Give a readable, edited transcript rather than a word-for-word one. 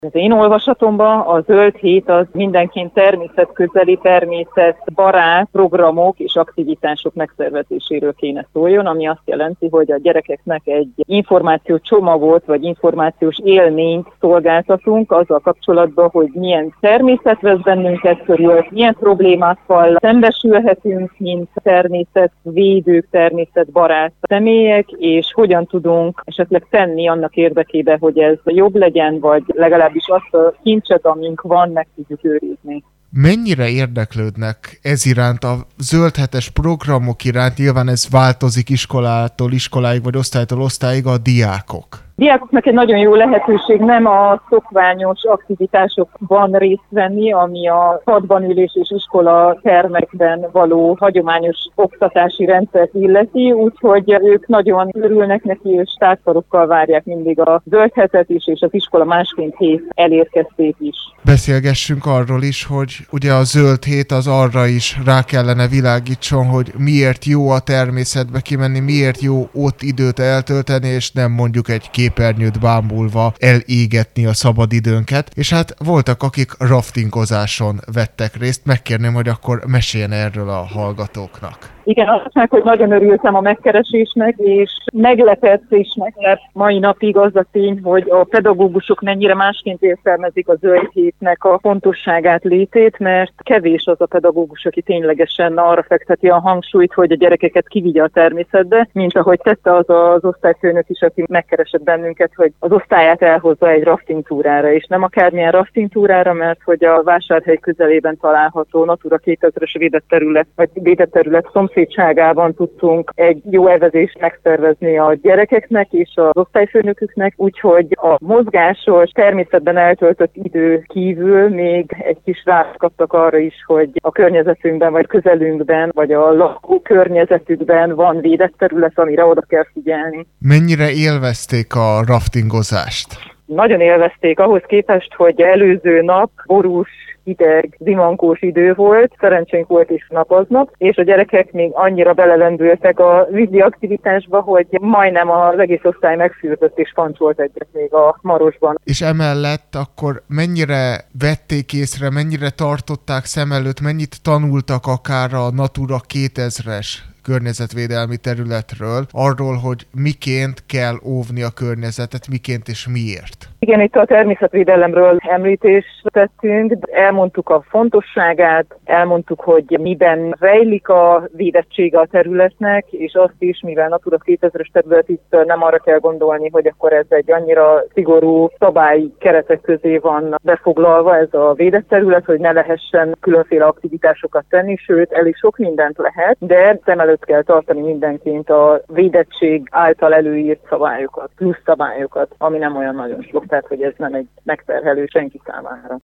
Az én olvasatomban a zöld hét az mindenként természetközeli, természetbarát programok és aktivitások megszervezéséről kéne szóljon, ami azt jelenti, hogy a gyerekeknek egy információs csomagot vagy információs élményt szolgáltatunk azzal kapcsolatban, hogy milyen természet vesz bennünket körül, milyen problémákkal szembesülhetünk, mint természetvédők, természetbarát személyek, és hogyan tudunk esetleg tenni annak érdekében, hogy ez jobb legyen, vagy legalábbis azt a kincset, amink van, meg tudjuk őrizni. Mennyire érdeklődnek ez iránt, a zöldhetes programok iránt? Nyilván ez változik iskolától iskoláig, vagy osztálytól osztályig, a diákok. Diákoknak egy nagyon jó lehetőség nem a szokványos aktivitásokban részt venni, ami a padban ülés és iskola termekben való hagyományos oktatási rendszert illeti, úgyhogy ők nagyon örülnek neki, és tártkarokkal várják mindig a zöld hetet is, és az iskola másként hét elérkeztét is. Beszélgessünk arról is, hogy ugye a zöld hét az arra is rá kellene világítson, hogy miért jó a természetbe kimenni, miért jó ott időt eltölteni, és nem mondjuk egy képernyőt bámulva elégetni a szabadidőnket, és hát voltak, akik raftingozáson vettek részt. Megkérném, hogy akkor meséljen erről a hallgatóknak. Igen, azt mondják, hogy nagyon örültem a megkeresésnek, és meglepetésnek, mert mai napig az a tény, hogy a pedagógusok mennyire másként értelmezik a zöld hétnek a fontosságát, létét, mert kevés az a pedagógus, aki ténylegesen arra fekteti a hangsúlyt, hogy a gyerekeket kivigye a természetbe, mint ahogy tette az osztályfőnök is, aki megkeresett bennünket, hogy az osztályát elhozza egy rafting túrára, és nem akármilyen rafting túrára, mert hogy a Vásárhely közelében található Natura 2000-es védett terület szomszédságában tudtunk egy jó elvezést megszervezni a gyerekeknek és az osztályfőnöküknek, úgyhogy a mozgásos, természetben eltöltött idő kívül még egy kis rást kaptak arra is, hogy a környezetünkben, vagy közelünkben, vagy a lakó környezetükben van védett terület, amire oda kell figyelni. Mennyire élvezték a raftingozást? Nagyon élvezték, ahhoz képest, hogy előző nap borús, hideg, zimankós idő volt, szerencsénk volt is nap aznap, és a gyerekek még annyira belelendültek a vízi aktivitásba, hogy majdnem az egész osztály megfürdött és pancsolt egyet még a Marosban. És emellett akkor mennyire vették észre, mennyire tartották szem előtt, mennyit tanultak akár a Natura 2000-es környezetvédelmi területről, arról, hogy miként kell óvni a környezetet, miként és miért? Igen, itt a természetvédelemről említést tettünk, elmondtuk a fontosságát, elmondtuk, hogy miben rejlik a védettsége a területnek, és azt is, mivel Natura 2000-es terület itt nem arra kell gondolni, hogy akkor ez egy annyira szigorú szabályi keretek közé van befoglalva ez a védett terület, hogy ne lehessen különféle aktivitásokat tenni, sőt, elég sok mindent lehet, de szem előtt kell tartani mindenként a védettség által előírt szabályokat, plusz szabályokat, ami nem olyan nagyon sok, tehát hogy ez nem egy megterhelő senki számára.